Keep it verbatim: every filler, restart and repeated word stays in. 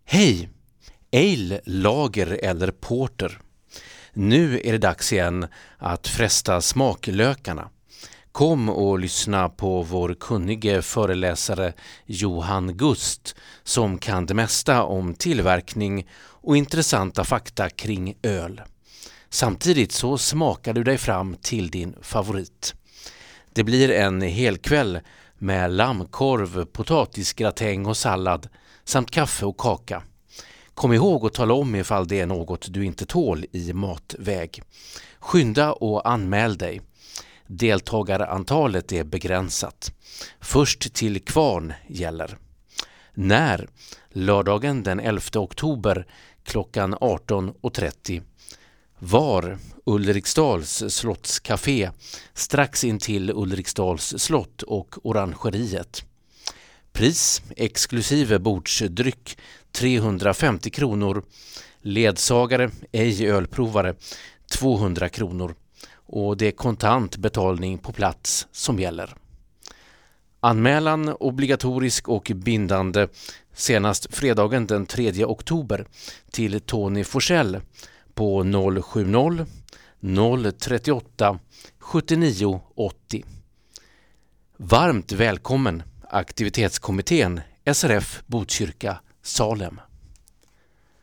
Hej! Ale, lager eller porter. Nu är det dags igen att fresta smaklökarna. Kom och lyssna på vår kunnige föreläsare Johan Gust som kan det mesta om tillverkning och intressanta fakta kring öl. Samtidigt så smakar du dig fram till din favorit. Det blir en helkväll med lammkorv, potatisgratäng och sallad samt kaffe och kaka. Kom ihåg att tala om ifall det är något du inte tål i matväg. Skynda och anmäl dig. Deltagarantalet är begränsat. Först till kvarn gäller. När? Lördagen den elfte oktober klockan arton och trettio. Var? Ulriksdals slottscafé strax intill Ulriksdals slott och orangeriet. Pris exklusive bordsdryck trehundrafemtio kronor, ledsagare, ej ölprovare tvåhundra kronor och det är kontant betalning på plats som gäller. Anmälan obligatorisk och bindande senast fredagen den tredje oktober till Tony Forsell på noll sju noll noll trettioåtta sjuttionio åttio. Varmt välkommen Aktivitetskommittén S R F Botkyrka Salem.